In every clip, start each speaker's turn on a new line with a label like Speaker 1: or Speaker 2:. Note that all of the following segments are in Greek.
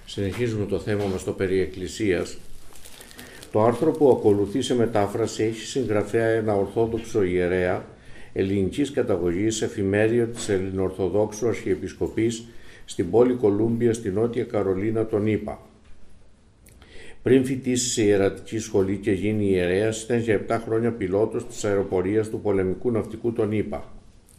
Speaker 1: Συνεχίζουμε το θέμα μας στο περί Εκκλησίας. Το άρθρο που ακολουθεί σε μετάφραση έχει συγγραφέα ένα Ορθόδοξο ιερέα ελληνικής καταγωγής, εφημέριο της Ελληνοορθοδόξου Αρχιεπισκοπής στην πόλη Κολούμπια στη Νότια Καρολίνα των ΗΠΑ. Πριν φοιτήσει σε ιερατική σχολή και γίνει ιερέας, ήταν για 7 χρόνια πιλότος της αεροπορίας του πολεμικού ναυτικού των ΗΠΑ.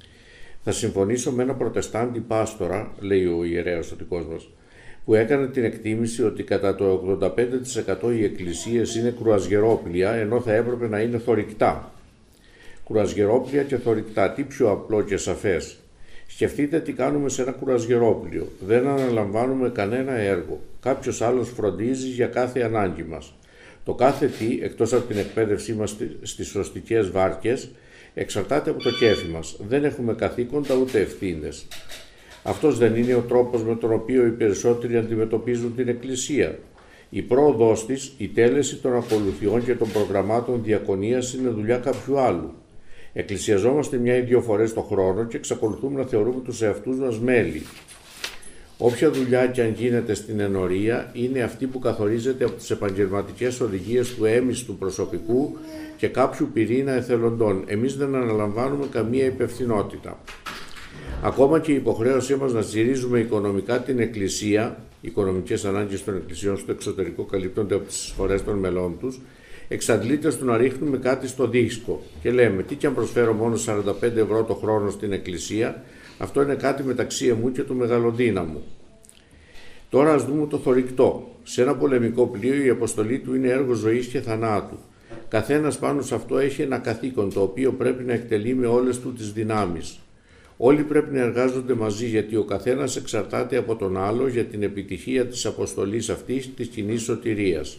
Speaker 1: Θα συμφωνήσω με ένα προτεστάντη πάστορα, λέει ο ιερέας ο δικός μας, που έκανε την εκτίμηση ότι κατά το 85% οι εκκλησίες είναι κρουαζιερόπλια, ενώ θα έπρεπε να είναι θωρηκτά. Κρουαζιερόπλια και θωρηκτά, τι πιο απλό και σαφές. Σκεφτείτε τι κάνουμε σε ένα κρουαζιερόπλιο. Δεν αναλαμβάνουμε κανένα έργο. Κάποιος άλλος φροντίζει για κάθε ανάγκη μας. Το κάθε τι, εκτός από την εκπαίδευσή μας στις σωστικές βάρκες, εξαρτάται από το κέφι μας. Δεν έχουμε καθήκοντα ούτε ευθύνες. Αυτός δεν είναι ο τρόπος με τον οποίο οι περισσότεροι αντιμετωπίζουν την Εκκλησία. Η πρόοδός της, η τέλεση των ακολουθιών και των προγραμμάτων διακονίας είναι δουλειά κάποιου άλλου. Εκκλησιαζόμαστε 1 ή 2 φορές το χρόνο και εξακολουθούμε να θεωρούμε τους εαυτούς μας μέλη. Όποια δουλειά και αν γίνεται στην ενορία είναι αυτή που καθορίζεται από τις επαγγελματικές οδηγίες του έμιστου προσωπικού και κάποιου πυρήνα εθελοντών. Εμείς δεν αναλαμβάνουμε καμία υπευθυνότητα. Ακόμα και η υποχρέωσή μας να στηρίζουμε οικονομικά την Εκκλησία, οι οικονομικές ανάγκες των εκκλησιών στο εξωτερικό καλύπτονται από τις εισφορές των μελών τους, εξαντλείται στο να ρίχνουμε κάτι στο δίσκο και λέμε τι και αν προσφέρω μόνο 45 ευρώ το χρόνο στην Εκκλησία, αυτό είναι κάτι μεταξύ εμού και του μεγαλοδύναμου. Τώρα ας δούμε το θωρηκτό. Σε ένα πολεμικό πλοίο η αποστολή του είναι έργο ζωής και θανάτου. Καθένας πάνω σε αυτό έχει ένα καθήκον το οποίο πρέπει να εκτελεί με όλες του τις δυνάμεις. Όλοι πρέπει να εργάζονται μαζί γιατί ο καθένας εξαρτάται από τον άλλο για την επιτυχία της αποστολής αυτής της κοινής σωτηρίας.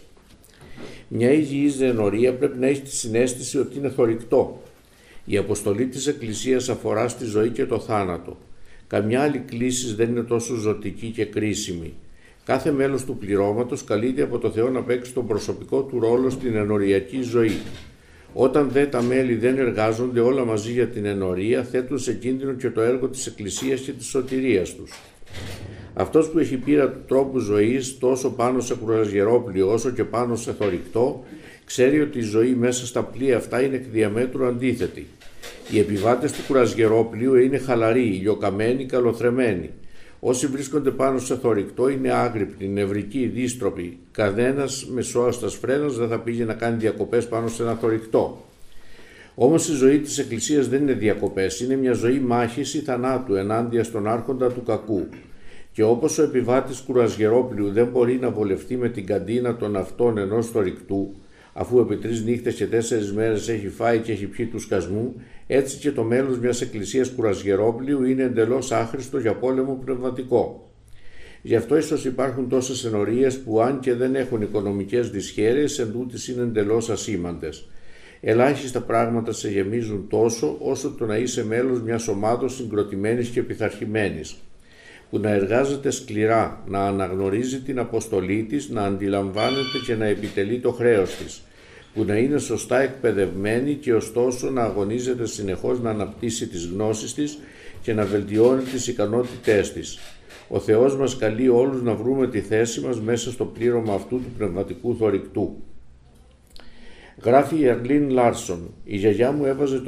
Speaker 1: Μια υγιής ενορία πρέπει να έχει τη συναίσθηση ότι είναι θωρηκτό. Η αποστολή της Εκκλησίας αφορά στη ζωή και το θάνατο. Καμιά άλλη κλίση δεν είναι τόσο ζωτική και κρίσιμη. Κάθε μέλος του πληρώματος καλείται από το Θεό να παίξει τον προσωπικό του ρόλο στην ενοριακή ζωή. Όταν τα μέλη δεν εργάζονται όλα μαζί για την ενορία, θέτουν σε κίνδυνο και το έργο της Εκκλησίας και της σωτηρίας τους. Αυτός που έχει πείρα του τρόπου ζωής τόσο πάνω σε κρουαζιερόπλιο όσο και πάνω σε θωρηκτό, ξέρει ότι η ζωή μέσα στα πλοία αυτά είναι εκ διαμέτρου αντίθετη. Οι επιβάτες του κρουαζιερόπλιου είναι χαλαροί, ηλιοκαμένοι, καλοθρεμμένοι. Όσοι βρίσκονται πάνω σε θωρηκτό είναι άγρυπνοι, νευρικοί, δίστροποι. Κανένας μεσόαστας φρένας δεν θα πήγε να κάνει διακοπές πάνω σε ένα θωρηκτό. Όμως η ζωή της Εκκλησίας δεν είναι διακοπές, είναι μια ζωή μάχης ή θανάτου ενάντια στον άρχοντα του κακού. Και όπως ο επιβάτης κρουαζιερόπλιου δεν μπορεί να βολευτεί με την καντίνα των αυτών ενός θωρηκτού, αφού επί 3 νύχτες και 4 μέρες έχει φάει και έχει πιει του σκασμού, έτσι και το μέλος μιας εκκλησίας κρουαζιερόπλιου είναι εντελώς άχρηστο για πόλεμο πνευματικό. Γι' αυτό ίσως υπάρχουν τόσες ενορίες που αν και δεν έχουν οικονομικές δυσχέρειες, εντούτοις είναι εντελώς ασήμαντες. Ελάχιστα πράγματα σε γεμίζουν τόσο όσο το να είσαι μέλος μιας ομάδος συγκροτημένης και πειθαρχημένης, που να εργάζεται σκληρά, να αναγνωρίζει την αποστολή της, να αντιλαμβάνεται και να επιτελεί το χρέος της, που να είναι σωστά εκπαιδευμένη και ωστόσο να αγωνίζεται συνεχώς να αναπτύσσει τις γνώσεις της και να βελτιώνει τις ικανότητές της. Ο Θεός μας καλεί όλους να βρούμε τη θέση μας μέσα στο πλήρωμα αυτού του πνευματικού θωρηκτού. Γράφει η Αρλίν Λάρσον, η γιαγιά μου έβγαζε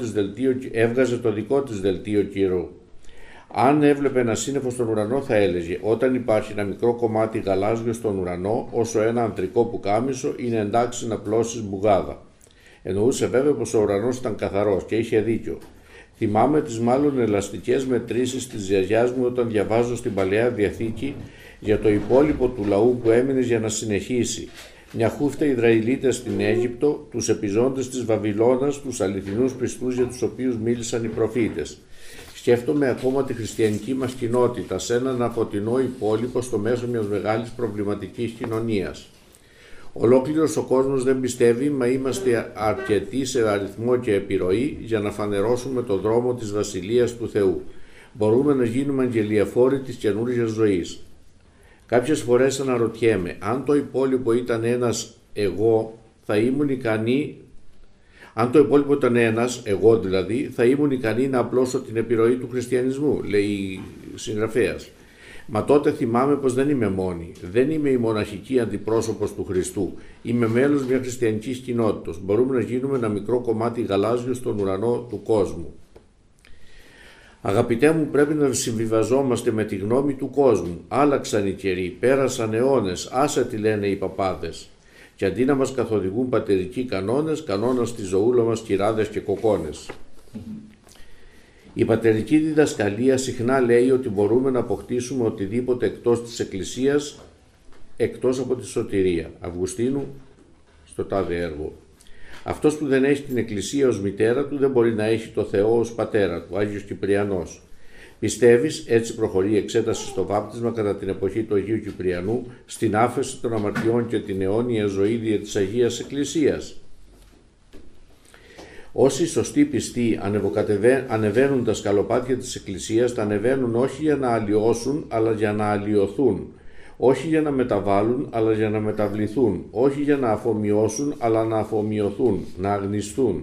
Speaker 1: το δικό της δελτίο καιρού. Αν έβλεπε ένα σύννεφο στον ουρανό θα έλεγε «Όταν υπάρχει ένα μικρό κομμάτι γαλάζιο στον ουρανό, όσο ένα αντρικό πουκάμισο, είναι εντάξει να πλώσεις μπουγάδα». Εννοούσε βέβαια πως ο ουρανός ήταν καθαρός και είχε δίκιο. Θυμάμαι τις μάλλον ελαστικές μετρήσεις της γιαγιάς μου όταν διαβάζω στην Παλαιά Διαθήκη για το υπόλοιπο του λαού που έμεινε για να συνεχίσει. Μια χούφτα Ισραηλίτες στην Αίγυπτο, τους επιζώντες της Βαβυλώνας, τους αληθινούς πιστούς για τους οποίους μίλησαν οι προφήτες. Σκέφτομαι ακόμα τη χριστιανική μας κοινότητα σε έναν αφωτεινό υπόλοιπο στο μέσο μιας μεγάλης προβληματικής κοινωνίας. Ολόκληρος ο κόσμος δεν πιστεύει, μα είμαστε αρκετοί σε αριθμό και επιρροή για να φανερώσουμε το δρόμο της Βασιλείας του Θεού. Μπορούμε να γίνουμε αγγελιαφόροι της καινούργιας ζωής. Κάποιες φορές αναρωτιέμαι, αν το υπόλοιπο ήταν ένας εγώ, θα ήμουν ικανή. Αν το υπόλοιπο ήταν ένας, εγώ δηλαδή, θα ήμουν ικανή να απλώσω την επιρροή του χριστιανισμού, λέει η συγγραφέας. Μα τότε θυμάμαι πως δεν είμαι μόνη. Δεν είμαι η μοναχική αντιπρόσωπος του Χριστού. Είμαι μέλος μιας χριστιανικής κοινότητας. Μπορούμε να γίνουμε ένα μικρό κομμάτι γαλάζιο στον ουρανό του κόσμου. Αγαπητέ μου, πρέπει να συμβιβαζόμαστε με τη γνώμη του κόσμου. Άλλαξαν οι καιροί, πέρασαν αιώνες, άσε τι λένε οι παπάδες. Και αντί να μας καθοδηγούν πατερικοί κανόνες, κανόνα στη ζωούλα μας κυράδες και κοκόνες. Η πατερική διδασκαλία συχνά λέει ότι μπορούμε να αποκτήσουμε οτιδήποτε εκτός της Εκκλησίας, εκτός από τη σωτηρία. Αυγουστίνου στο τάδε έργο. Αυτός που δεν έχει την Εκκλησία ως μητέρα του δεν μπορεί να έχει το Θεό ως πατέρα του, Άγιος Κυπριανός. Πιστεύεις, έτσι προχωρεί η εξέταση στο βάπτισμα κατά την εποχή του Αγίου Κυπριανού, στην άφεση των αμαρτιών και την αιώνια ζωή δια της Αγίας Εκκλησίας. Όσοι σωστοί πιστοί ανεβαίνουν τα σκαλοπάτια της Εκκλησίας, τα ανεβαίνουν όχι για να αλλοιώσουν, αλλά για να αλλοιωθούν. Όχι για να μεταβάλουν, αλλά για να μεταβληθούν. Όχι για να αφομοιώσουν, αλλά να αφομοιωθούν, να αγνιστούν.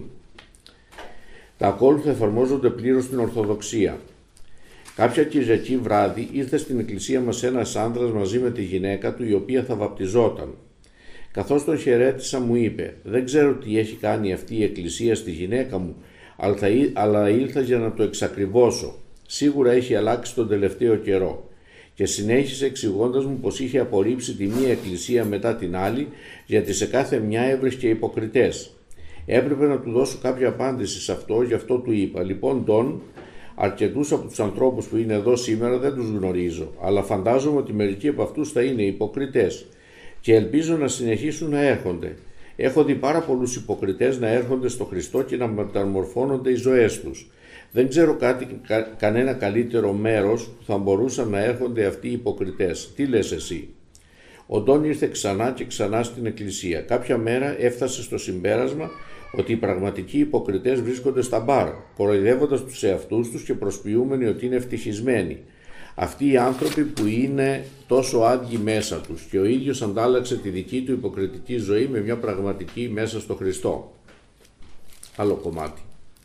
Speaker 1: Τα ακόλουθα εφαρμόζονται πλήρως στην Ορθοδοξία. Κάποια Κυριακή βράδυ ήρθε στην εκκλησία μας ένας άντρας μαζί με τη γυναίκα του, η οποία θα βαπτιζόταν. Καθώς τον χαιρέτησα μου είπε «Δεν ξέρω τι έχει κάνει αυτή η εκκλησία στη γυναίκα μου, αλλά ήλθα για να το εξακριβώσω. Σίγουρα έχει αλλάξει τον τελευταίο καιρό». Και συνέχισε εξηγώντας μου πως είχε απορρίψει τη μία εκκλησία μετά την άλλη, γιατί σε κάθε μια έβρισκε υποκριτές. Έπρεπε να του δώσω κάποια απάντηση σε αυτό, γι' αυτό του είπα «Λοιπόν, Ντόν, αρκετούς από τους ανθρώπους που είναι εδώ σήμερα δεν τους γνωρίζω, αλλά φαντάζομαι ότι μερικοί από αυτούς θα είναι υποκριτές και ελπίζω να συνεχίσουν να έρχονται. Έχω δει πάρα πολλούς υποκριτές να έρχονται στο Χριστό και να μεταμορφώνονται οι ζωές τους. Δεν ξέρω κανένα καλύτερο μέρος που θα μπορούσαν να έρχονται αυτοί οι υποκριτές. Τι λες εσύ?» Ο Ντόν ήρθε ξανά και ξανά στην εκκλησία. Κάποια μέρα έφτασε στο συμπέρασμα ότι οι πραγματικοί υποκριτές βρίσκονται στα μπαρ, κοροϊδεύοντας τους εαυτούς τους και προσποιούμενοι ότι είναι ευτυχισμένοι. Αυτοί οι άνθρωποι που είναι τόσο άδειοι μέσα τους, και ο ίδιος αντάλλαξε τη δική του υποκριτική ζωή με μια πραγματική μέσα στο Χριστό. Άλλο κομμάτι.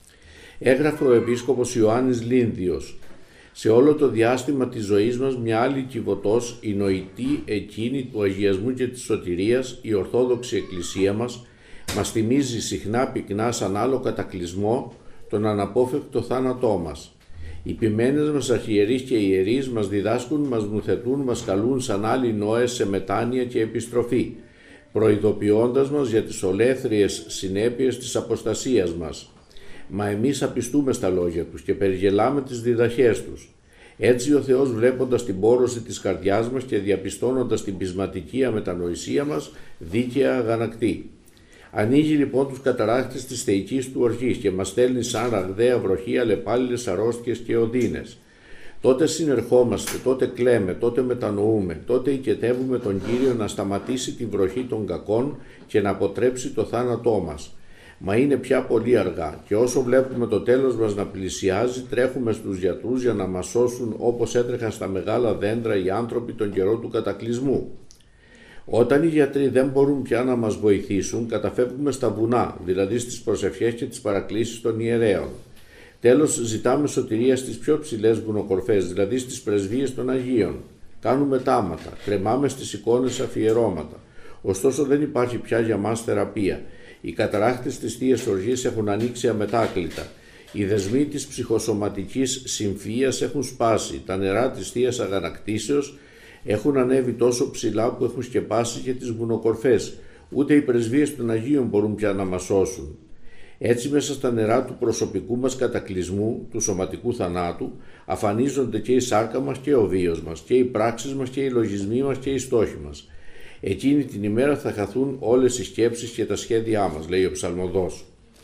Speaker 1: Έγραφε ο Επίσκοπος Ιωάννης Λίνδιος: «Σε όλο το διάστημα της ζωής μας μια άλλη κυβωτός, η νοητή εκείνη του αγιασμού και της σωτηρίας, η Ορθόδοξη Εκκλησία μας θυμίζει συχνά πυκνά σαν άλλο κατακλυσμό τον αναπόφευκτο θάνατό μας. Οι ποιμένες μας αρχιερείς και ιερείς μας διδάσκουν, μας νουθετούν, μας καλούν σαν άλλοι Νόες σε μετάνοια και επιστροφή, προειδοποιώντας μας για τις ολέθριες συνέπειες της αποστασίας μας. Μα εμείς απιστούμε στα λόγια τους και περιγελάμε τις διδαχές τους. Έτσι ο Θεός, βλέποντας την πόρωση της καρδιάς μας και διαπιστώνοντας την πεισματική αμετανοησία μας, δίκαια αγανακτεί. Ανοίγει λοιπόν τους καταράχτες της θεϊκής του οργής και μας στέλνει σαν ραγδαία βροχή αλλεπάλληλες αρρώστιες και οδύνες. Τότε συνερχόμαστε, τότε κλαίμε, τότε μετανοούμε, τότε οικετεύουμε τον Κύριο να σταματήσει τη βροχή των κακών και να αποτρέψει το θάνατό μας. Μα είναι πια πολύ αργά και όσο βλέπουμε το τέλος μας να πλησιάζει, τρέχουμε στους γιατρούς για να μας σώσουν όπως έτρεχαν στα μεγάλα δέντρα οι άνθρωποι τον καιρό του κατακλυσμού. Όταν οι γιατροί δεν μπορούν πια να μας βοηθήσουν, καταφεύγουμε στα βουνά, δηλαδή στις προσευχές και τις παρακλήσεις των ιερέων. Τέλος, ζητάμε σωτηρία στις πιο ψηλές βουνοκορφές, δηλαδή στις πρεσβείες των Αγίων. Κάνουμε τάματα, κρεμάμε στις εικόνες αφιερώματα. Ωστόσο δεν υπάρχει πια για μας θεραπεία. Οι καταράχτες της Θείας Οργής έχουν ανοίξει αμετάκλητα. Οι δεσμοί της ψυχοσωματικής συμφίας έχουν σπάσει. Τα νερά της Θείας Αγανακτήσεως έχουν ανέβει τόσο ψηλά που έχουν σκεπάσει και τις βουνοκορφές. Ούτε οι πρεσβείες των Αγίων μπορούν πια να μας σώσουν. Έτσι μέσα στα νερά του προσωπικού μας κατακλυσμού, του σωματικού θανάτου, αφανίζονται και η σάρκα μας και ο βίος μας, και οι πράξεις μας και οι λογισμοί μας και οι στόχοι μας. Εκείνη την ημέρα θα χαθούν όλες οι σκέψεις και τα σχέδιά μας, λέει ο ψαλμοδός.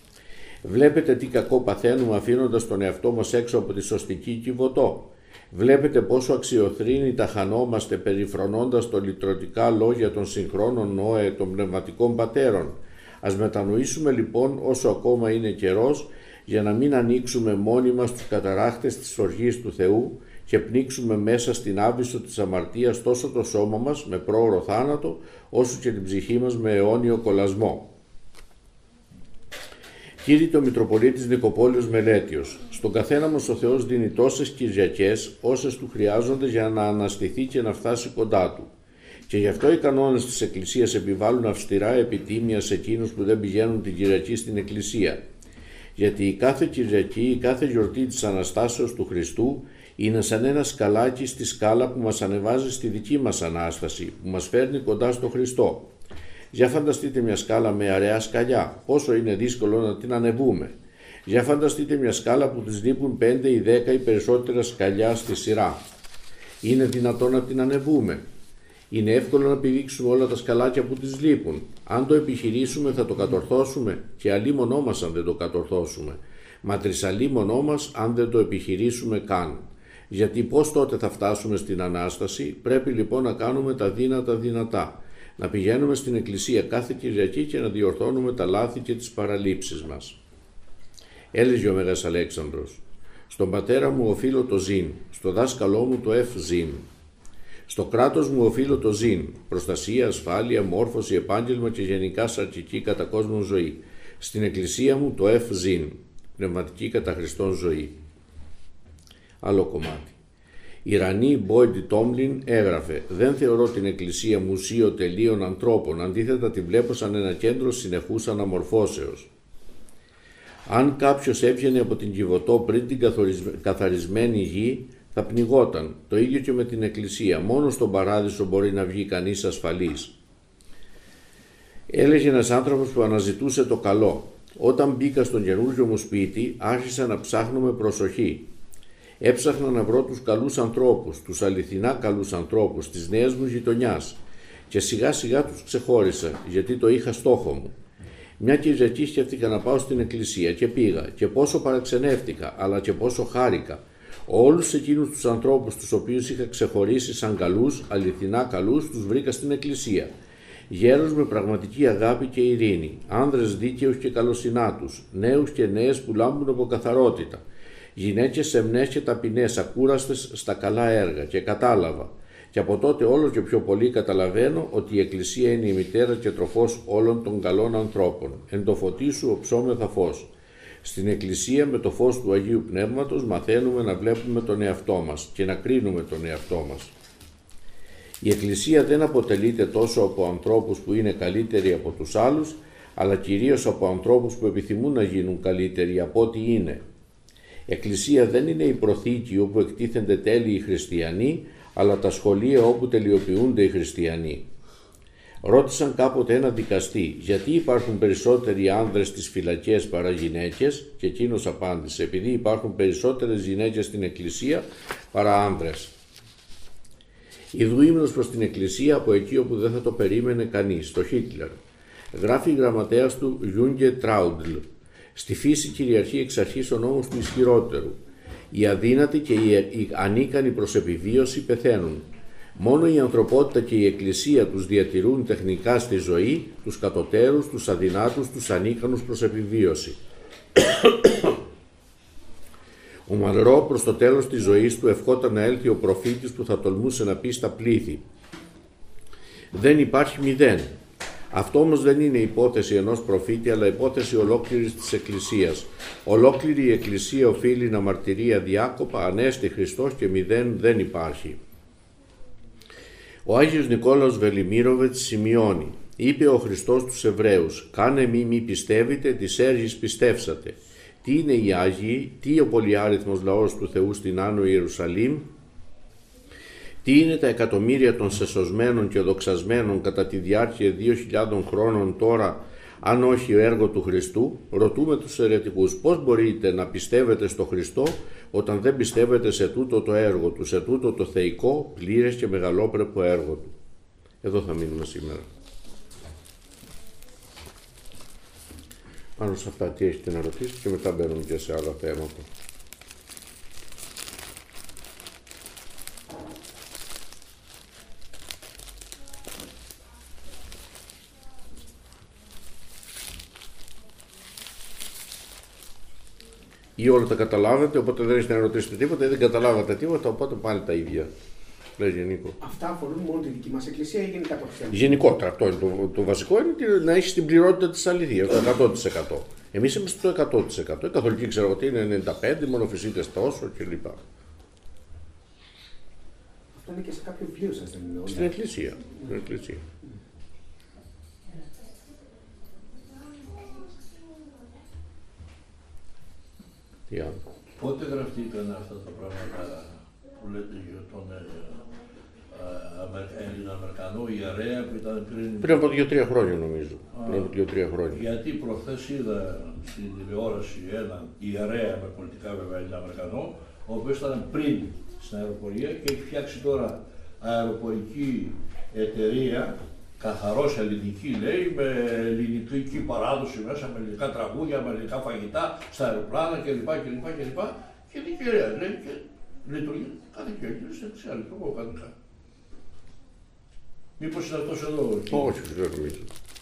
Speaker 1: Βλέπετε τι κακό παθαίνουμε αφήνοντας τον εαυτό μας έξω από τη σωστική κυβωτό. Βλέπετε πόσο αξιοθρήνητα χανόμαστε περιφρονώντας το λυτρωτικά λόγια των συγχρόνων Νόε των πνευματικών πατέρων. Ας μετανοήσουμε λοιπόν όσο ακόμα είναι καιρός για να μην ανοίξουμε μόνοι μας τους καταράχτες της οργής του Θεού και πνίξουμε μέσα στην άβυσσο της αμαρτίας τόσο το σώμα μας με πρόωρο θάνατο όσο και την ψυχή μας με αιώνιο κολασμό. Κήρυτε ο Μητροπολίτης Νικοπόλεως Μελέτιος. Στον καθένα μας ο Θεός δίνει τόσες Κυριακές όσες του χρειάζονται για να αναστηθεί και να φτάσει κοντά του. Και γι' αυτό οι κανόνες της Εκκλησίας επιβάλλουν αυστηρά επιτίμια σε εκείνους που δεν πηγαίνουν την Κυριακή στην Εκκλησία. Γιατί η κάθε Κυριακή, η κάθε γιορτή της Αναστάσεως του Χριστού είναι σαν ένα σκαλάκι στη σκάλα που μας ανεβάζει στη δική μας Ανάσταση, που μας φέρνει κοντά στο Χριστό. Για φανταστείτε μια σκάλα με αραιά σκαλιά, πόσο είναι δύσκολο να την ανεβούμε. Για φανταστείτε μια σκάλα που της λείπουν 5 ή 10 ή περισσότερα σκαλιά στη σειρά. Είναι δυνατόν να την ανεβούμε? Είναι εύκολο να πηδήξουμε όλα τα σκαλάκια που της λείπουν? Αν το επιχειρήσουμε θα το κατορθώσουμε, και αλίμονό μας αν δεν το κατορθώσουμε. Μα τρισαλίμονό μας αν δεν το επιχειρήσουμε καν. Γιατί πώς τότε θα φτάσουμε στην Ανάσταση? Πρέπει λοιπόν να κάνουμε τα δύνατα δυνατά. Να πηγαίνουμε στην Εκκλησία κάθε Κυριακή και να διορθώνουμε τα λάθη και τις παραλήψεις μας. Έλεγε ο Μέγας Αλέξανδρος: «Στον πατέρα μου οφείλω το ζήν, στο δάσκαλό μου το ευζήν. Στο κράτος μου οφείλω το ζήν, προστασία, ασφάλεια, μόρφωση, επάγγελμα και γενικά σαρκική κατά κόσμον ζωή. Στην Εκκλησία μου το ευζήν, πνευματική κατά Χριστόν ζωή». Άλλο κομμάτι. Η Ρανή Μπόιντι Τόμλιν έγραφε: «Δεν θεωρώ την Εκκλησία μουσείο τελείων ανθρώπων, αντίθετα τη βλέπω σαν ένα κέντρο συνεχούς αναμορφώσεως. Αν κάποιος έβγαινε από την Κιβωτό πριν την καθαρισμένη γη, θα πνιγόταν. Το ίδιο και με την Εκκλησία. Μόνο στον Παράδεισο μπορεί να βγει κανείς ασφαλής». Έλεγε ένας άνθρωπος που αναζητούσε το καλό: «Όταν μπήκα στον καινούργιο μου σπίτι, άρχισα να ψάχνω με προσοχή. Έψαχνα να βρω τους καλούς ανθρώπους, τους αληθινά καλούς ανθρώπους της νέας μου γειτονιάς, και σιγά σιγά τους ξεχώρισα, γιατί το είχα στόχο μου. Μια Κυριακή σκέφτηκα να πάω στην Εκκλησία και πήγα, και πόσο παραξενεύτηκα, αλλά και πόσο χάρηκα. Όλους εκείνους τους ανθρώπους τους οποίους είχα ξεχωρίσει σαν καλούς, αληθινά καλούς, τους βρήκα στην Εκκλησία. Γέρους με πραγματική αγάπη και ειρήνη, άνδρες δίκαιους και καλοσυνάτους, νέους και νέες που λάμπουν από καθαρότητα, γυναίκες σεμνές και ταπεινές, ακούραστες στα καλά έργα, και κατάλαβα. Και από τότε όλο και πιο πολύ καταλαβαίνω ότι η Εκκλησία είναι η μητέρα και τροφός όλων των καλών ανθρώπων. Εν το φωτί σου οψόμεθα φως. Στην Εκκλησία με το φως του Αγίου Πνεύματος μαθαίνουμε να βλέπουμε τον εαυτό μας και να κρίνουμε τον εαυτό μας. Η Εκκλησία δεν αποτελείται τόσο από ανθρώπους που είναι καλύτεροι από τους άλλους, αλλά κυρίως από ανθρώπους που επιθυμούν να γίνουν καλύτεροι από ό,τι είναι. Εκκλησία δεν είναι η προθήκη όπου εκτίθενται τέλειοι χριστιανοί, αλλά τα σχολεία όπου τελειοποιούνται οι χριστιανοί. Ρώτησαν κάποτε ένα δικαστή γιατί υπάρχουν περισσότεροι άνδρες στις φυλακές παρά γυναίκες, και εκείνος απάντησε: επειδή υπάρχουν περισσότερες γυναίκες στην Εκκλησία παρά άνδρες. Ιδού ύμνος προς την Εκκλησία από εκεί όπου δεν θα το περίμενε κανείς, το Χίτλερ. Γράφει η γραμματέας του Γιούγκε Τράουντλ: «Στη φύση κυριαρχεί εξ αρχής ο νόμος του ισχυρότερου. Οι αδύνατοι και οι ανίκανοι προς επιβίωση πεθαίνουν. Μόνο η ανθρωπότητα και η Εκκλησία τους διατηρούν τεχνικά στη ζωή, τους κατωτέρους, τους αδυνάτους, τους ανίκανους προς επιβίωση». Ο Μανρό προς το τέλος της ζωής του ευχόταν να έλθει ο προφήτης που θα τολμούσε να πει στα πλήθη: «Δεν υπάρχει μηδέν». Αυτό όμως δεν είναι υπόθεση ενός προφήτη, αλλά υπόθεση ολόκληρης της Εκκλησίας. Ολόκληρη η Εκκλησία οφείλει να μαρτυρεί αδιάκοπα: Ανέστη Χριστός και μηδέν δεν υπάρχει. Ο Άγιος Νικόλαος Βελιμίροβετς σημειώνει: «Είπε ο Χριστός στους Εβραίους: Κάνε μη πιστεύετε, τις έργης πιστεύσατε». Τι είναι οι Άγιοι, τι ο πολυάριθμος λαός του Θεού στην Άνω Ιερουσαλήμ, τι είναι τα εκατομμύρια των σεσωσμένων και δοξασμένων κατά τη διάρκεια 2.000 χρόνων τώρα, αν όχι έργο του Χριστού? Ρωτούμε τους αιρετικούς: πώς μπορείτε να πιστεύετε στο Χριστό όταν δεν πιστεύετε σε τούτο το έργο του, σε τούτο το θεϊκό, πλήρες και μεγαλόπρεπο έργο του? Εδώ θα μείνουμε σήμερα. Πάνω σε αυτά τι έχετε να ρωτήσετε και μετά μπαίνουμε και σε άλλα θέματα. Ή όλα τα καταλάβετε, οπότε δεν έχετε να ρωτήσετε τίποτα, ή δεν καταλάβατε τίποτα, οπότε πάλι τα ίδια. Λέγε Νίκο.
Speaker 2: Αυτά αφορούν μόνο τη δική μας Εκκλησία ή γενικά το χριστιανικό?
Speaker 1: Γενικότερα, αυτό είναι το βασικό, είναι να έχεις την πληρότητα της αληθείας, το 100%. Εμείς είμαστε στο 100%. Οι καθολικοί ξέρω ότι είναι 95%, οι μονοφυσίτες τόσο κλπ.
Speaker 2: Αυτό είναι και σε κάποιο βιβλίο σας, δεν είναι?
Speaker 1: Στην εκκλησία. Στην εκκλησία. Τι άλλο.
Speaker 3: Πότε γραφτήκαν αυτά τα πράγματα που λέτε για τον Έλληνα-Αμερικανό ιερέα που ήταν
Speaker 1: Πριν από 2-3 χρόνια νομίζω. Πριν από 2-3 χρόνια.
Speaker 3: Γιατί προχθές είδα στην τηλεόραση έναν ιερέα με πολιτικά βέβαια Έλληνα-Αμερικανό, ο οποίος ήταν πριν στην αεροπορία και έχει φτιάξει τώρα αεροπορική εταιρεία, καθαρός ελληνική λέει, με ελληνική παράδοση μέσα, με ελληνικά τραγούδια, με ελληνικά φαγητά, στα αεροπλάνα κλπ. Και είναι ιερέα λέει και λειτουργεί κάθε καιρό σε εξαιρετικό κανονικά. Μήπως είναι αυτός εδώ?
Speaker 1: Όχι, δεν νομίζω.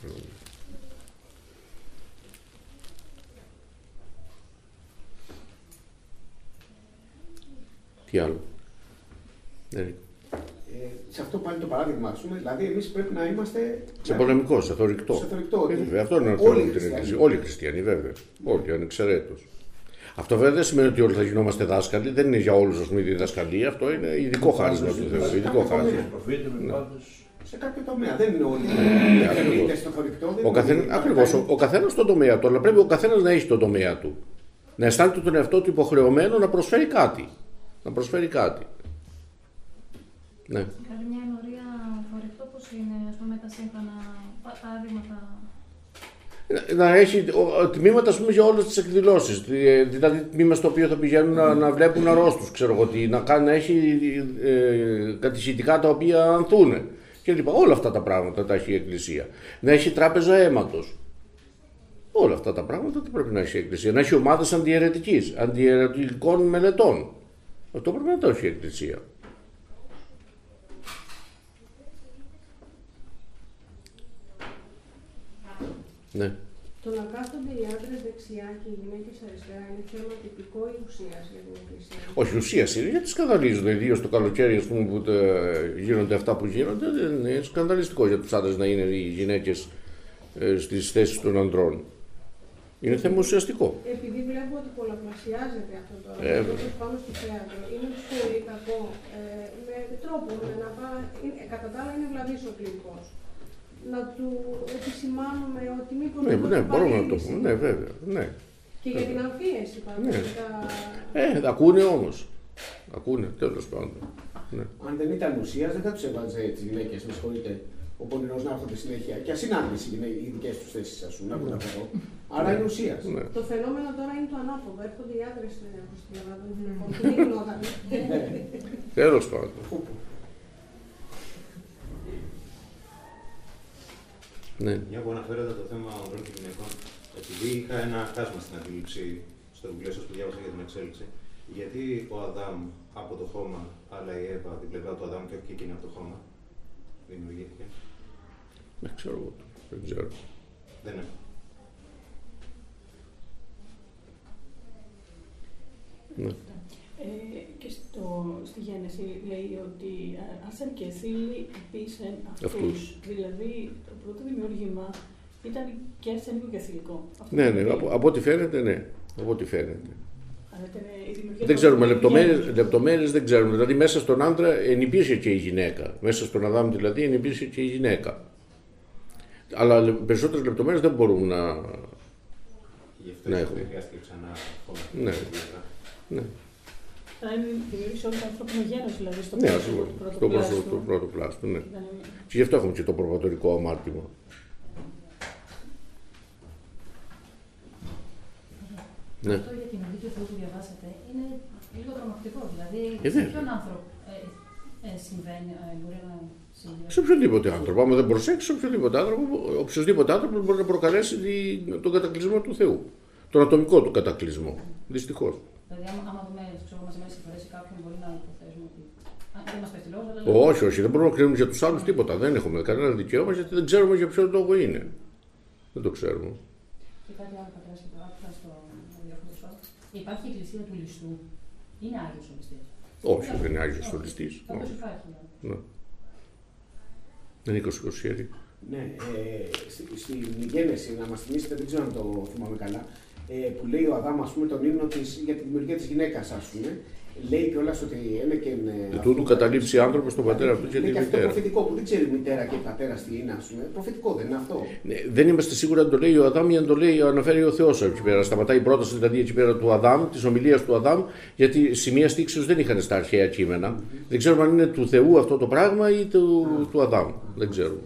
Speaker 1: Τι άλλο.
Speaker 2: Σε αυτό πάλι το παράδειγμα, ας πούμε, δηλαδή εμείς πρέπει να είμαστε.
Speaker 1: Σε πολεμικό, σε θωρηκτό.
Speaker 2: Σε θωρηκτό.
Speaker 1: Βέβαια, αυτό είναι αυτό. Όλοι οι χριστιανοί, βέβαια. Όλοι, ανεξαιρέτως. Αυτό βέβαια δεν σημαίνει ότι όλοι θα γινόμαστε δάσκαλοι, δεν είναι για όλους ας πούμε η διδασκαλία, αυτό είναι ειδικό χάρισμα του Θεού. Ειδικό χάρισμα.
Speaker 2: Σε κάποιο τομέα. Δεν είναι όλοι είτε στο θωρηκτό.
Speaker 1: Ακριβώς. Ο καθένας στον τομέα του, αλλά πρέπει ο καθένας να έχει τον τομέα του. Να αισθάνεται τον εαυτό του υποχρεωμένο να προσφέρει κάτι. Να προσφέρει κάτι. Ναι.
Speaker 4: Κάνει μια ενορία θωρηκτό, πώς είναι, ας πούμε, τα σύγχρονα παραδείγματα.
Speaker 1: Να έχει τμήματα ας πούμε, για όλες τις εκδηλώσεις. Δηλαδή, τμήμα στο οποίο θα πηγαίνουν να βλέπουν αρρώστους, ξέρω εγώ τι, να έχει κατησυχητικά τα οποία ανθούν. Και λοιπά. Όλα αυτά τα πράγματα τα έχει η Εκκλησία. Να έχει τράπεζα αίματος. Όλα αυτά τα πράγματα τα πρέπει να έχει η Εκκλησία. Να έχει ομάδες αντιαιρετικών μελετών. Αυτό πρέπει να το έχει η Εκκλησία. Ναι.
Speaker 5: Το να κάθονται οι άντρες δεξιά και οι γυναίκες αριστερά είναι θέμα τυπικό ή ουσίας για την Εκκλησία?
Speaker 1: Όχι, ουσίας είναι γιατί σκανδαλίζονται. Ιδίως το καλοκαίρι, ας πούμε, που γίνονται αυτά που γίνονται, είναι σκανδαλιστικό για τους άντρες να είναι οι γυναίκες στις θέσεις των ανδρών. Είναι θέμα ουσιαστικό.
Speaker 5: Επειδή βλέπω ότι πολλαπλασιάζεται αυτό τώρα, πάνω στο θέατρο, είναι πολύ κακό με τρόπο κατά τα άλλα είναι βλαβής ο κλινικός. Να του επισημάνουμε ότι μήπως
Speaker 1: ναι, μπορούμε να το πούμε, ναι, βέβαια. Ναι.
Speaker 5: Και για την αμφίεση πραγματικά.
Speaker 1: Ναι. Ακούνε όμως. Ακούνε, τέλος πάντων. Ναι.
Speaker 2: Αν δεν ήταν ουσίας, δεν θα τους έβαζε τις γυναίκες, με συγχωρείτε, ο πονηρός να έρχονται συνέχεια. Και ας είναι άντρες οι δικές τους θέσεις, ας πούμε, να αυτό. Άρα είναι ουσίας.
Speaker 1: Ναι.
Speaker 5: Το φαινόμενο τώρα είναι το ανάποδο. Έρχονται οι άντρες στην Ελλάδα των γυναικών. Δεν γινόταν.
Speaker 1: Τέλος πάντων. Ναι.
Speaker 6: Μια που αναφέρατε το θέμα ανδρών και γυναικών, επειδή είχα ένα χάσμα στην αντίληψη στο βιβλίο σας που διάβασα για την εξέλιξη, γιατί ο Αδάμ από το χώμα, αλλά η Εύα από την πλευρά του Αδάμ και όχι εκείνη από το χώμα, δημιουργήθηκε?
Speaker 1: Δεν ξέρω. Δεν ξέρω.
Speaker 6: Δεν έχω.
Speaker 1: Ναι.
Speaker 7: Και στη Γένεση λέει ότι άσαν και θύλοι επίσεν αυτούς. Δηλαδή το πρώτο δημιούργημα ήταν και ασενικό και θηλυκό.
Speaker 1: Ναι, από ό,τι φαίνεται, ναι. Από ό,τι φαίνεται.
Speaker 7: Δεν
Speaker 1: ξέρουμε λεπτομέρειες, δεν ξέρουμε. Δηλαδή μέσα στον άντρα ενυπήρχε και η γυναίκα. Μέσα στον Αδάμ δηλαδή ενυπήρχε και η γυναίκα. Αλλά περισσότερες λεπτομέρειες δεν μπορούμε να έχουμε.
Speaker 6: Γι' αυτό δεν χρειάστηκε ξανά χώμα.
Speaker 1: Ναι.
Speaker 7: Θα δημιουργήσει όλο το ανθρώπινο γένος, δηλαδή στο
Speaker 1: πρώτο πλάστο. Ναι. Και γι' αυτό έχουμε και το προβατορικό αμάρτημα.
Speaker 4: Ναι. Αυτό για την οδή του Θεού που διαβάσατε είναι λίγο τρομακτικό. Δηλαδή, σε ποιον άνθρωπο συμβαίνει, μπορεί να συμβαίνει?
Speaker 1: Σε οποιοδήποτε άνθρωπο. Άμα δεν προσέξει, οποιοδήποτε άνθρωπο μπορεί να προκαλέσει τον κατακλυσμό του Θεού. Τον ατομικό του κατακλυσμό. Δυστυχώς.
Speaker 4: Δηλαδή, άμα δούμε, ξέρω, μαζεμένες συμφορές κάποιον, μπορεί να υποθέσουμε ότι. Δεν μας πέφτει λόγος,
Speaker 1: Όχι, δεν μπορούμε να κρίνουμε για τους άλλους τίποτα. Δεν έχουμε κανένα δικαίωμα γιατί δεν ξέρουμε για ποιο λόγο είναι. Δεν το ξέρουμε.
Speaker 4: Και κάτι άλλο πατέρα και το άκουσα στο ραδιόφωνο. Υπάρχει η εκκλησία του ληστού. Είναι άγιος ο ληστής?
Speaker 1: Όχι, δεν είναι άγιος ο ληστής.
Speaker 4: Κάποιος υπάρχει.
Speaker 1: Ναι. Δεν είναι 20-20.
Speaker 2: Ναι, στην Γένεση, να μας θυμίσετε, δεν ξέρω αν το θυμάμαι καλά, που λέει ο Αδάμ, ας πούμε, τον ύμνο για τη δημιουργία της γυναίκας, ας πούμε, λέει κιόλας ότι
Speaker 1: τούτου καταλήψει άνθρωπος τον πατέρα αυτού και τη μητέρα.
Speaker 2: Αυτό προφητικό που δεν ξέρει η μητέρα και η πατέρα τι είναι, ας πούμε. Προφητικό δεν είναι αυτό.
Speaker 1: Ναι, δεν είμαστε σίγουροι αν το λέει ο Αδάμ ή αν το λέει, αναφέρει ο Θεός εκεί πέρα. Σταματάει η πρόταση δηλαδή εκεί πέρα του Αδάμ, της ομιλίας του Αδάμ, γιατί σημεία στίξεως δεν είχαν στα αρχαία κείμενα. Δεν ξέρουμε αν είναι του Θεού αυτό το πράγμα ή του Αδάμ. Δεν ξέρουμε.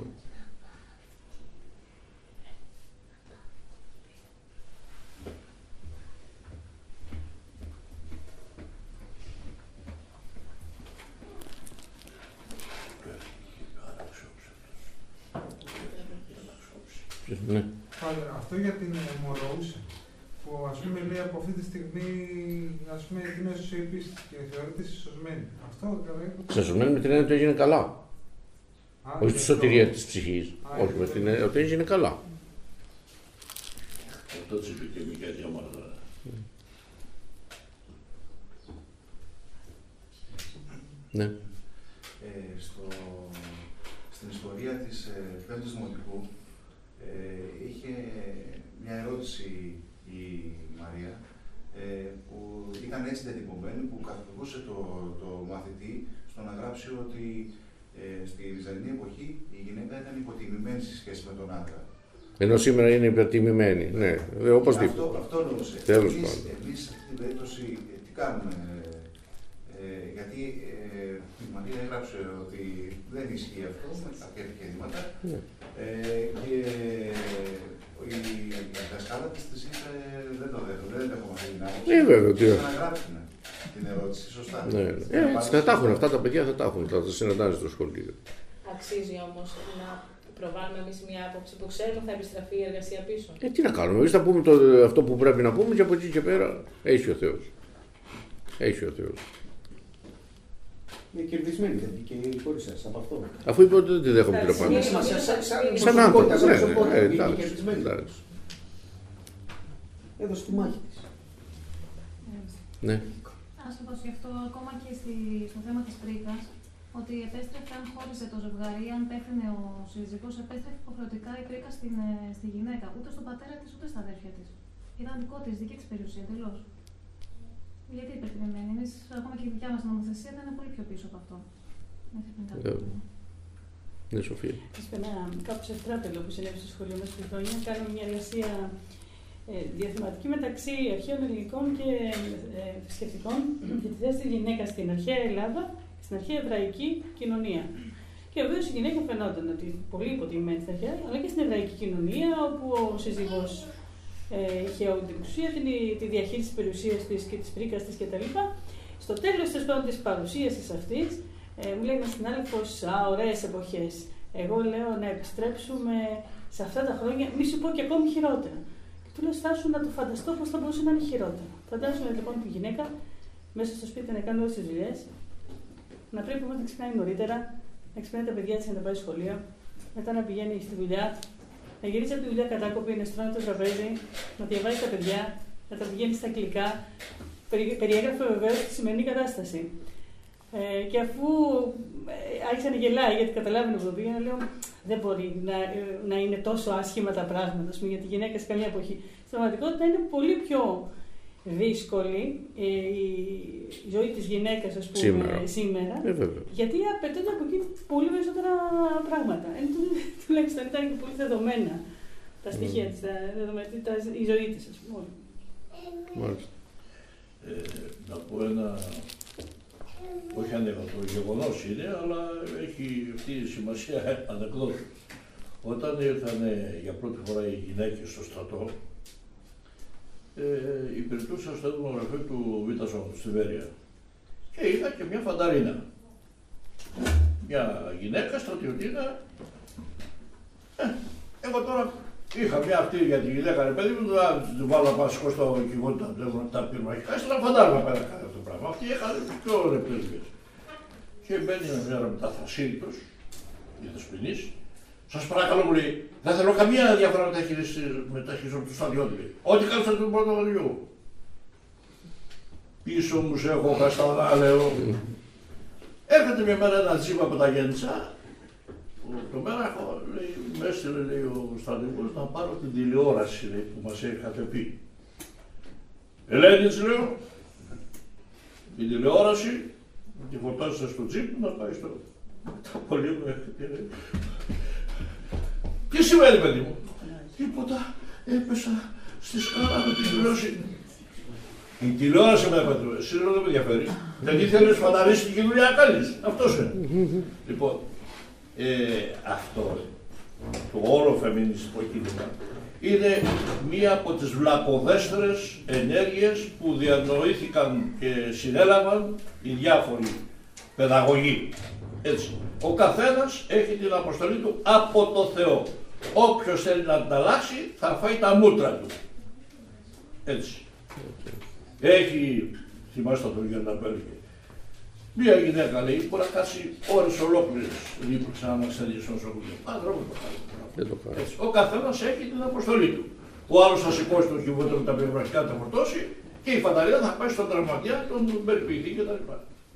Speaker 8: Ναι. Αυτό για την αιμορροούσα, που ας πούμε λέει από αυτή τη στιγμή, ας πούμε, είναι σωσιοπής και θεωρείται σωσμένη. Αυτό δηλαδή...
Speaker 1: Σωσμένη με την έννοια ότι έγινε καλά. Όχι τη σωτηρία της ψυχής. Όχι, με την έννοια ότι έγινε καλά.
Speaker 3: Αυτό της είπε και μια διαμόρφωνα.
Speaker 1: Ναι.
Speaker 9: Στην ιστορία της πέμπτης δημοτικού είχε μια ερώτηση η Μαρία που ήταν έτσι διατυπωμένη, που καθοδηγούσε το μαθητή στο να γράψει ότι στη Βυζαντινή εποχή η γυναίκα ήταν υποτιμημένη σε σχέση με τον άντρα.
Speaker 1: Ενώ σήμερα είναι υπερτιμημένη. Ναι, οπωσδήποτε.
Speaker 9: Αυτό εννοούσε.
Speaker 1: Τέλος πάντων.
Speaker 9: Εμείς σε αυτήν την περίπτωση τι κάνουμε? Γιατί η Μαρία έγραψε ότι δεν ισχύει αυτό με κάποια επιχειρήματα και η δασκάλα της είπε δεν το δέχομαι, δεν έχουμε αυτή την άποψη.
Speaker 1: Βέβαια.
Speaker 9: Να γράψουν την ερώτηση, σωστά.
Speaker 1: Θα τα έχουν αυτά τα παιδιά, θα τα έχουν, θα τα συναντάνε στο σχολείο.
Speaker 10: Αξίζει όμως να προβάλλουμε εμείς μια άποψη που ξέρουμε θα επιστραφεί η εργασία πίσω.
Speaker 1: Τι να κάνουμε, εμείς θα πούμε αυτό που πρέπει να πούμε και από εκεί και πέρα έχει ο Θεός. Έχει ο Θεός.
Speaker 2: Είναι κερδισμένη και η κόρη σας από αυτό.
Speaker 1: Αφού είπε ότι δεν τη δέχομαι την απάντηση. Σαν άνθρωπο. Εντάξει.
Speaker 2: Έδωσε τη μάχη της.
Speaker 1: Ναι.
Speaker 4: Άσχετος γι' αυτό, ακόμα και στο θέμα της πρίκας, ότι επέστρεφε, αν χώριζε το ζευγάρι, αν πέθανε ο σύζυγος, επέστρεφε υποχρεωτικά η πρίκα στη γυναίκα. Ούτε στον πατέρα της, ούτε στα αδέρφια της. Ήταν δικό της, δική της περιουσία, εντελώς. Γιατί υπερτιμημένη. Εμείς, ακόμα και η δικιά μας νομοθεσία ήταν πολύ πιο πίσω από αυτό.
Speaker 1: Ναι, Σοφία.
Speaker 7: Κάπου σε τράπελο που συνέβη στο σχολείο μας πριν χρόνια, κάνουμε μια εργασία διαθεματική μεταξύ αρχαίων ελληνικών και θρησκευτικών για τη θέση της γυναίκας στην αρχαία Ελλάδα και στην αρχαία εβραϊκή κοινωνία. Και βεβαίως η γυναίκα φαινόταν ότι πολύ υποτιμημένη στην αρχαία, αλλά και στην εβραϊκή κοινωνία, όπου ο σύζυγος είχε όλη την εξουσία, τη διαχείριση της περιουσίας της και της πρίκας της κτλ. Στο τέλος της παρουσίασης αυτής, μου λέει ένας συνάδελφος, ωραίες εποχές. Εγώ λέω να επιστρέψουμε σε αυτά τα χρόνια, μη σου πω και ακόμη χειρότερα. Και του λέω, στάσου να το φανταστώ πώς θα μπορούσε να είναι χειρότερα. Φαντάζομαι λοιπόν τη γυναίκα μέσα στο σπίτι να κάνει όλες τις δουλειές, να πρέπει όμως να ξυπνάει νωρίτερα, να ξυπνάει τα παιδιά της να τα πάει σχολείο, μετά να πηγαίνει στη δουλειά, να γυρίσει από τη δουλειά κατάκοπη, να στρώνει το τραπέζι, να διαβάζει τα παιδιά, να τα πηγαίνει στα αγγλικά. Περιέγραφε βεβαίως τη σημερινή κατάσταση. Και αφού άρχισε να γελάει, γιατί καταλάβαινε που το πήγαινε, λέω: δεν μπορεί να είναι τόσο άσχημα τα πράγματα, πούμε, για τη γυναίκα σε καμία εποχή. Στην πραγματικότητα είναι πολύ πιο δύσκολη η ζωή της γυναίκας, ας πούμε, σήμερα γιατί απαιτούνται από εκεί πολύ περισσότερα πράγματα. Τουλάχιστον ήταν και πολύ δεδομένα τα στοιχεία της, η ζωή της, ας πούμε.
Speaker 1: Μάλιστα.
Speaker 3: Να πω ένα, όχι ανέκδοτο, γεγονός είναι, αλλά έχει αυτή η σημασία ανεκδότου. Όταν ήρθαν για πρώτη φορά οι γυναίκες στο στρατό, υπηρετούσα στο ετοιμογραφείο του Β' Σώματος, στη Βέρεια. Και είδα και μια φανταρίνα. Μια γυναίκα στρατιωτίνα. Εγώ τώρα είχα μια αυτή για τη γυναίκα, ρε παιδί μου, να την βάλω να σηκώ στο κηγό τα πυρμαχικά, ήθελα να φαντάρμα πέρα κάτι αυτό το πράγμα. Αυτή είχαν πιο ρεπλές. Και μπαίνει μια μέρα με τα θρασίλιτος, για τα σπινής. Σας παρακαλώ πολύ, δεν θέλω καμία διαφορά μεταχείριση του στρατιώτη. Ό,τι κάνω στο πρώτο βαριού. Πίσω μου σε έχω καστανά, λέω. Έρχεται μια μέρα ένα τζίβα από τα Γέννητσα, το μέρα με έστειλε, λέει ο στρατηγός, να πάρω την τηλεόραση, λέει, που μας είχατε πει. Ελένη, της λέω, την τηλεόραση, τη φορτώσετε στο τσίπ, να πάει στο πολύμνο. Τι σημαίνει, παιδί μου? Τίποτα, έπεσα στη σκάλα με την τηλεόραση. Η τηλεόραση με έπαιρνε, εσύ δεν με ενδιαφέρει. Γιατί θέλεις φανταρίσει και δουλειά κάνεις. Αυτός είναι. Λοιπόν, αυτό το όλο φεμινιστικό κίνημα είναι μία από τις βλαποδέστερες ενέργειες που διανοήθηκαν και συνέλαβαν οι διάφοροι παιδαγωγοί. Έτσι. Ο καθένας έχει την αποστολή του από το Θεό. Όποιος θέλει να την αλλάξει θα φάει τα μούτρα του. Έτσι. Έχει, θυμάστε τον Γιάννα Πέλγε, μία γυναίκα, λέει, μπορεί να κάτσει ώρες ολόκληρες δίπλα να μας έδειξε στο νοσοκομείο. Ο καθένας έχει την αποστολή του. Ο άλλος θα σηκώσει τον χιβότερο με τα πυροβραστικά, θα φορτώσει και η φανταρία θα πάει στον τραυματία, τον περιποιητή κτλ.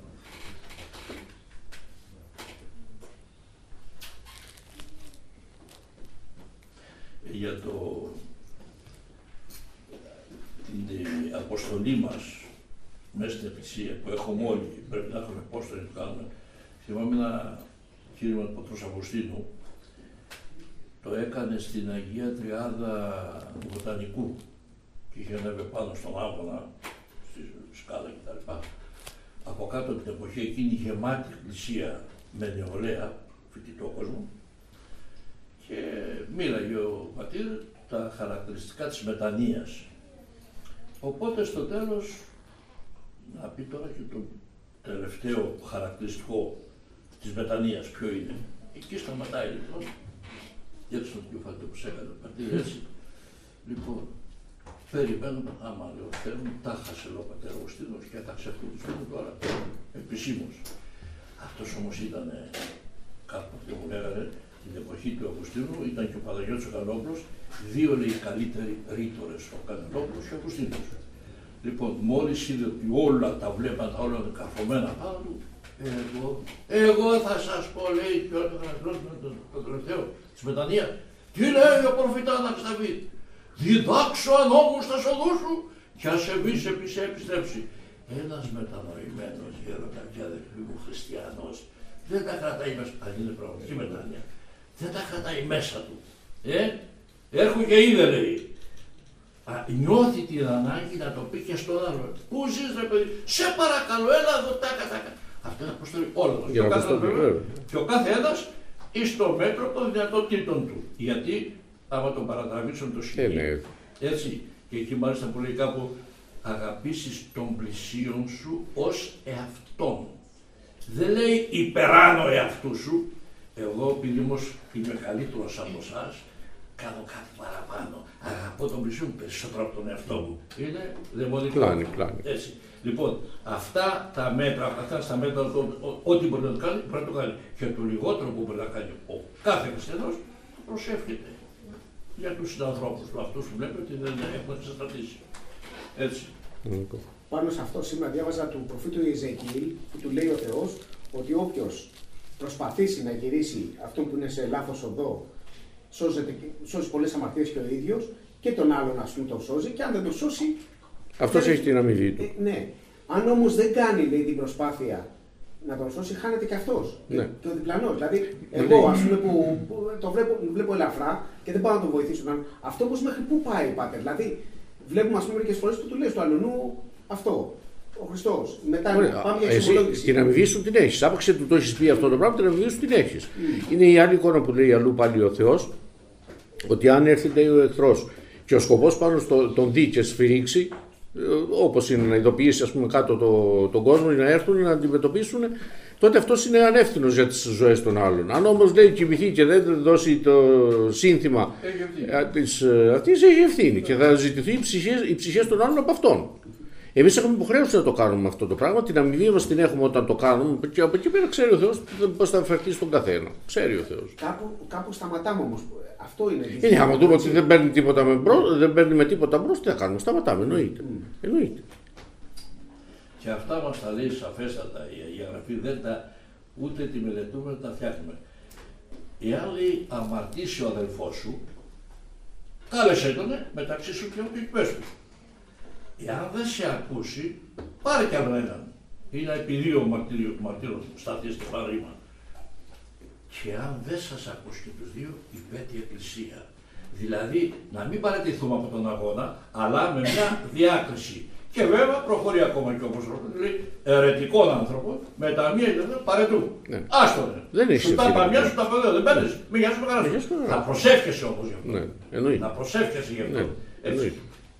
Speaker 3: Για την αποστολή μας μέσα στην Εκκλησία που έχουμε όλοι, πρέπει να έχουμε πώς το κάνουμε. Θυμάμαι ένα κήρυγμα του Πατρός Αυγουστίνου, το έκανε στην Αγία Τριάδα Βοτανικού και είχε ανέβει πάνω στον άγωνα, στη σκάλα κτλ. Από κάτω την εποχή εκείνη γεμάτη εκκλησία με νεολαία, φοιτητό κόσμο, και μίλαγε ο πατήρ τα χαρακτηριστικά της μετανοίας. Οπότε στο τέλος, να πει τώρα και το τελευταίο χαρακτηριστικό της μετανοίας ποιο είναι. Εκεί σταματάει λοιπόν, γιατί στον κεφάλι όπως έκανε ο πατήρ, έτσι. Λοιπόν, περιμένουμε, άμα λέω, θέλουμε, τα χάσε ο πατέρ Αυγουστίνος και τα ξεφτυλιστούν τώρα, επισήμως. Αυτός όμως ήταν κάπου και μου λέγανε, την εποχή του Αυγουστίνου ήταν και ο Παναγιώτης ο Κανόπουλος, δύο λέει καλύτεροι ρήτορες, ο Κανόπουλος και ο Αυγουστίνος. Λοιπόν, μόλις είδε ότι όλα τα βλέπαν, όλα είναι καρφωμένα πάνω του, εγώ θα σας πω, λέει, ποιο είναι το τελευταίο της μετανοίας. Τι λέει ο προφητάς να ξαβεί? Διδάξω ανώμους τα σοδούς σου και ας εμείς επιστρέψει. Ένας μετανοημένος γέροντα και αδελφοί μου χριστιανός δεν τα κρατάει μέσα, αν είναι πραγματική μετάνοια, δεν τα κρατάει μέσα του. Έρχομαι και είδε, λέει. Νιώθει την ανάγκη να το πει και στον άλλο. Πού ζεις, ρε παιδί, σε παρακαλώ, έλα εδώ, τάκα. Αυτό είναι αποστολή όλων. Και ο κάθε ένας εις το μέτρο των δυνατοτήτων του. Γιατί άμα τον παρατραβήξουν το σκηνή, έτσι, και εκεί μάλιστα που λέει κάπου, αγαπήσεις τον πλησίον σου ως εαυτόν. Δεν λέει υπεράνω εαυτού σου. Εγώ, επειδή όμως είμαι καλύτερος από εσάς, κάνω κάτι παραπάνω. Αγαπώ τον πλησίον μου περισσότερο από τον εαυτό μου. Είναι δαιμονικό.
Speaker 1: Πλάνη.
Speaker 3: Έτσι. Λοιπόν, αυτά τα μέτρα, ό,τι μπορεί να το κάνει, πρέπει να το κάνει. Και το λιγότερο που μπορεί να κάνει ο κάθε χριστιανός, προσεύχεται για τους συνανθρώπους του, αυτούς που βλέπει ότι δεν έχουν εξαστατήσει. Έτσι.
Speaker 2: Πάνω σε αυτό σήμερα διάβαζα του προφήτου Ιεζεκιήλ που του λέει ο Θεός ότι όποιος προσπαθήσει να γυρίσει αυτόν που είναι σε λάθος οδό, σώζει πολλές αμαρτίες και ο ίδιος και τον άλλον ας πούμε τον σώζει και αν δεν τον σώσει...
Speaker 1: Αυτός έχει την αμοιβή του.
Speaker 2: Ναι. Αν όμως δεν κάνει λέει, την προσπάθεια να τον σώσει, χάνεται και αυτός.
Speaker 1: Ναι.
Speaker 2: Και ο διπλανός. Δηλαδή, εγώ ας πούμε που το βλέπω ελαφρά και δεν πάω να τον βοηθήσω. Αυτό όμως μέχρι πού πάει, Πάτερ? Δηλαδή, βλέπουμε ας πούμε μερικές φορές που του λέει στο αλλονού αυτό. Ο Χριστός. Μετά πάμε για εξομολόγηση.
Speaker 1: Την αμοιβή σου την έχεις. Άπαξ του το έχεις πει αυτό το πράγμα, την αμοιβή σου την έχεις. Είναι η άλλη εικόνα που λέει αλλού πάλι ο Θεός, ότι αν έρθει λέει, ο εχθρός και ο σκοπός πάνω τον δει και σφυρίξει, όπως είναι να ειδοποιήσει ας πούμε, κάτω τον κόσμο ή να έρθουν να αντιμετωπίσουν, τότε αυτός είναι ανεύθυνος για τις ζωές των άλλων. Αν όμως λέει κοιμηθεί και δεν δώσει το σύνθημα αυτής, έχει ευθύνη και θα ζητηθεί οι ψυχές των άλλων από αυτόν. Εμείς έχουμε υποχρέωση να το κάνουμε αυτό το πράγμα, την αμοιβή μας την έχουμε όταν το κάνουμε και από εκεί πέρα ξέρει ο Θεός πώς θα φερθεί στον καθένα. Ξέρει ο Θεός.
Speaker 2: Κάπου σταματάμε όμως. Αυτό είναι.
Speaker 1: Είναι, άμα δούμε ότι δεν παίρνει με τίποτα μπρος, τι θα κάνουμε, σταματάμε, εννοείται.
Speaker 3: Και αυτά μας τα λέει σαφέστατα η Αγία Γραφή, ούτε τη μελετούμε, τα φτιάχνουμε. εάν λέει αμαρτήσει ο αδελφός σου, κάλεσέ τον μεταξύ σου και πες του. Εάν δεν σε ακούσει, πάρε κι άλλο έναν. Ή να επί δύο μαρτύρων σταθείς και παρήμα. Και αν δεν σας ακούσει και τους δύο, υπέτει η Εκκλησία. Δηλαδή, να μην παραιτηθούμε από τον αγώνα, αλλά με μια διάκριση. Και βέβαια προχωρεί ακόμα και όπως λέει, αιρετικών άνθρωπο, με τα μία και παρετού.
Speaker 1: Ναι.
Speaker 3: Άστονε.
Speaker 1: Δεν έχει
Speaker 3: σου τα παμιά, σου τα παιδιά, δεν παίρνεις. Μην νοιάζεις με κανένα. Να προσεύχεσαι όμως γι' αυτό.
Speaker 1: Ναι. Εννοείται.
Speaker 3: Να προσεύχεσαι γι' αυτό.
Speaker 1: Ναι. Εννοείται.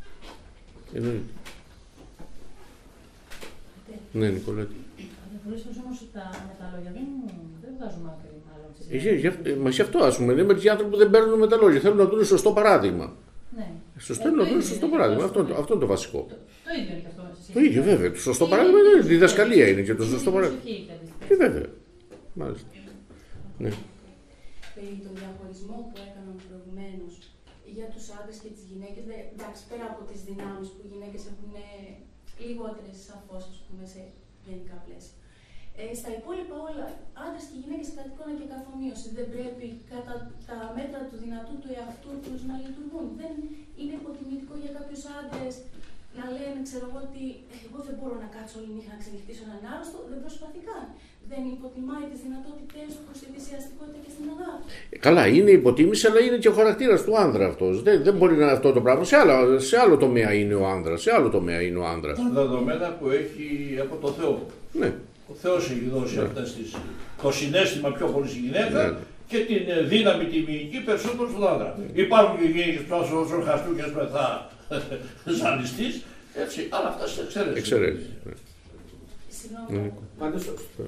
Speaker 1: Ναι, Νικολέτη.
Speaker 10: Χωρίς όμως με τα λόγια δεν βγάζουμε άκρη.
Speaker 1: Μα σε αυτό ας πούμε, είναι μερικοί άνθρωποι που δεν παίρνουν με τα λόγια. Θέλουν να δουν σωστό παράδειγμα.
Speaker 10: Ναι.
Speaker 1: Θέλουν να δουν σωστό παράδειγμα. Αυτό είναι το βασικό.
Speaker 10: Το ίδιο είναι και αυτό.
Speaker 1: Το ίδιο, βέβαια. Το σωστό παράδειγμα είναι η διδασκαλία είναι και το σωστό παράδειγμα. Και βέβαια. Μάλιστα. Ναι.
Speaker 11: Περί τον διαχωρισμό που έκαναν προηγουμένως για τους άντρες και τις γυναίκες, εντάξει, πέρα από τις δυνάμεις που οι γυναίκες έχουν λιγότερες σαφώς, ας πούμε, σε γενικά πλαίσια. Στα υπόλοιπα όλα, άντρες και γυναίκες κατά εικόνα και καθομοίωση δεν πρέπει κατά τα μέτρα του δυνατού του εαυτού τους να λειτουργούν. Δεν είναι υποτιμητικό για κάποιους άντρες να λένε, ξέρω εγώ, ότι εγώ δεν μπορώ να κάτσω όλη νύχτα να ξενυχτήσω έναν άρρωστο, δεν προσπαθεί καν. Δεν υποτιμάει τις δυνατότητές του προς τη θυσιαστικότητα και στην αγάπη.
Speaker 1: Καλά, είναι υποτίμηση, αλλά είναι και ο χαρακτήρας του άνδρα αυτός. Δεν μπορεί να είναι αυτό το πράγμα. Σε άλλο τομέα είναι ο άνδρας. Σε άλλο τομέα είναι ο άνδρας.
Speaker 3: Τα δεδομένα που έχει από το Θεό.
Speaker 1: Ναι.
Speaker 3: Ο Θεός έχει δώσει αυτές το συναίσθημα πιο πολύ στη γυναίκα και την δύναμη τη μυϊκή περισσότερο στον άντρα. Υπάρχουν και γυναίκες που όσο χαστούκες με θα ζαλιστείς, έτσι, αλλά αυτά σε εξαίρεση.
Speaker 11: Συγγνώμη, πάντως,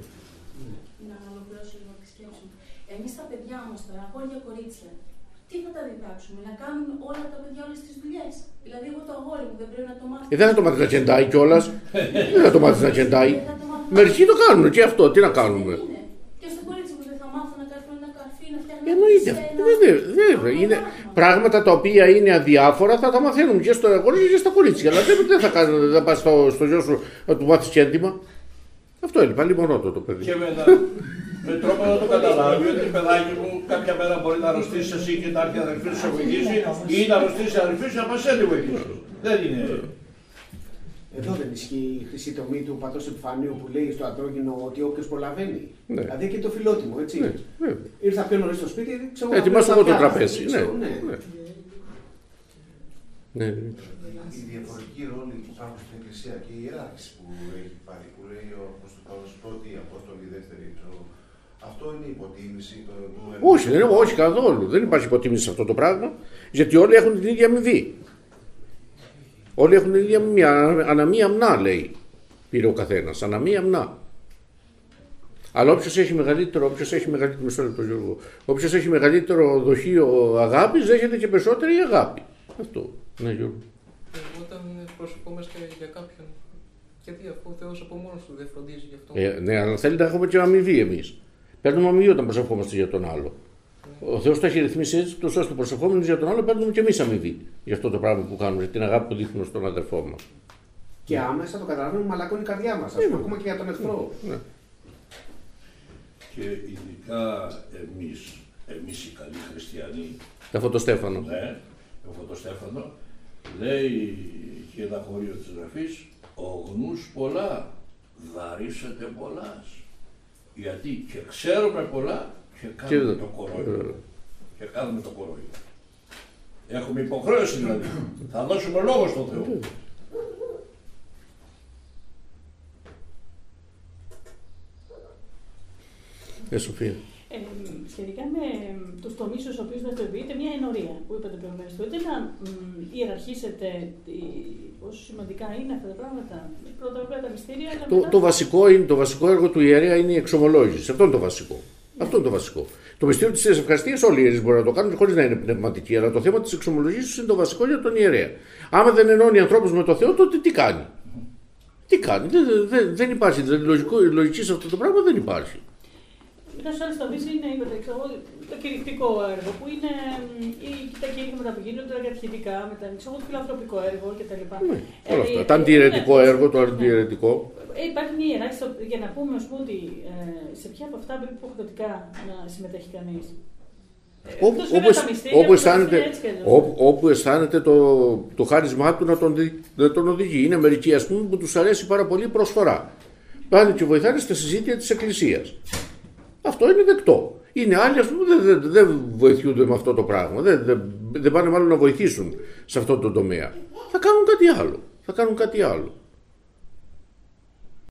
Speaker 11: να ολοκληρώσω λίγο τη σκέψη μου. Εμείς τα παιδιά μας τώρα, αγόρια κορίτσια, τι θα τα διδάξουμε, να κάνουν όλα τα παιδιά όλες τις δουλειές. Δηλαδή, εγώ το αγόρι μου δεν πρέπει να το μάθω.
Speaker 1: Δεν θα το μάθεις να τσεντάει κιόλας. Δεν θα το μάθεις να τσεντάει. Μερικοί το κάνουν και αυτό, τι να κάνουμε.
Speaker 11: Και στο κορίτσι μου δεν θα μάθω να καρφώ ένα καρφί, να φτιάχνω.
Speaker 1: Εννοείται. Είναι πράγματα τα οποία είναι αδιάφορα, θα τα μαθαίνουν και στο αγόρι και στα κορίτσια. Αλλά δεν θα πας στο γιο σου να του μάθεις τσέντημα. Αυτό είναι πάλι μονότο το παιδί.
Speaker 3: Και με τρόπο να το καταλάβει ότι παιδάκι μου κάποια μέρα μπορεί να αρρωστήσει εσύ και να έρθει η αδερφή σου σε βοηθήσει ή να αρρωστήσει η αδερφή σου να πας σε τη βοηθήσει. Δεν είναι.
Speaker 2: Εδώ δεν ισχύει η χρυσή τομή του πατρός Επιφανίου που λέει στο αντρόγυνο ότι όποιος προλαβαίνει.
Speaker 1: Ναι.
Speaker 2: Δηλαδή και το φιλότιμο, έτσι.
Speaker 1: Ναι.
Speaker 2: Ήρθα πιο νωρίς στο σπίτι, ξέρω εγώ.
Speaker 1: Ετοιμάσου εγώ το τραπέζι. Ναι.
Speaker 9: Οι διαφορετικοί ρόλοι που υπάρχουν στην Εκκλησία και η ιεράρχηση που έχει πάρει, που λέει ο Απόστολος πρώτη, η Απόστολη δεύτερη, αυτό είναι υποτίμηση.
Speaker 1: Όχι καθόλου. Δεν υπάρχει υποτίμηση σε αυτό το πράγμα, γιατί όλοι έχουν την ίδια αμοιβή. Όλοι έχουν την ίδια αμοιβή. Ανά μία αμνά, λέει, πήρε ο καθένας. Ανά μία αμνά. Αλλά όποιος έχει έχει μεγαλύτερο δοχείο αγάπης, δέχεται και περισσότερη αγάπη. Αυτό. Ναι, Γιώργο.
Speaker 12: Όταν προσευχόμαστε για κάποιον, γιατί αφού ο Θεός από μόνος του δεν φροντίζει γι' αυτό.
Speaker 1: Ναι, αλλά θέλει να έχουμε και αμοιβή εμείς. Παίρνουμε αμοιβή όταν προσευχόμαστε για τον άλλο. Ο Θεός το έχει ρυθμίσει έτσι, τόσο ώστε προσευχόμενοι για τον άλλο παίρνουμε και εμείς αμοιβή για αυτό το πράγμα που κάνουμε, για την αγάπη που δείχνουμε στον αδερφό μας.
Speaker 2: Και άμεσα το καταλαβαίνουμε, μαλακώνει η καρδιά μας, ακόμα και για τον εχθρό.
Speaker 1: Ναι.
Speaker 3: Και ειδικά εμείς οι καλοί χριστιανοί.
Speaker 1: Το Φωτοστέφανο.
Speaker 3: Ναι, το Φωτοστέφανο λέει και ένα χωρίο της Γραφής, ο γνούς πολλά, δαρίσετε πολλάς. Γιατί και ξέρουμε πολλά και κάνουμε το κορόιδο. Και κάνουμε το κορόιδο. Έχουμε υποχρέωση δηλαδή. Θα δώσουμε λόγο στον Θεό.
Speaker 1: Σοφία.
Speaker 7: Σχετικά με τους τομείς στους οποίους δραστηριοποιείται μια ενορία που είπατε προηγουμένως, θέλετε να ιεραρχήσετε πόσο σημαντικά είναι αυτά τα πράγματα, πρώτα απ' όλα τα μυστήρια, αλλά μετά...
Speaker 1: Το βασικό έργο του ιερέα είναι η εξομολόγηση. Αυτό είναι το βασικό. Αυτό είναι το βασικό. Το μυστήριο της Θείας Ευχαριστίας όλοι οι ιερείς μπορούν να το κάνουν χωρίς να είναι πνευματικοί, αλλά το θέμα της εξομολογήσεως είναι το βασικό για τον ιερέα. Άμα δεν ενώνει ανθρώπους με το Θεό, τότε τι κάνει. Τι κάνει. Δεν υπάρχει. Η λογική σε αυτό το πράγμα δεν υπάρχει.
Speaker 7: Ένας άλλος τομής είναι το κηρυκτικό έργο, που είναι τα κήρυγματα που γίνονται, τα κατηχητικά, το φιλανθρωπικό έργο κτλ.
Speaker 1: Ναι, όλα αυτά. Το αντιαιρετικό έργο, το αντιαιρετικό.
Speaker 7: Υπάρχει μια ιεράρχηση για να πούμε ότι σε ποια από αυτά πρέπει υποχρεωτικά να συμμετέχει κανείς.
Speaker 1: όπου αισθάνεται το χάρισμά του να τον οδηγεί. Είναι μερικοί, ας πούμε, που τους αρέσει πάρα πολύ η προσφορά. Πάνε και βοηθάνε στα συζήτια της Εκκλησίας. Αυτό είναι δεκτό. Είναι άλλοι, ας πούμε, δεν βοηθούνται με αυτό το πράγμα. Δεν πάνε μάλλον να βοηθήσουν σε αυτό το τομέα. Θα κάνουν κάτι άλλο.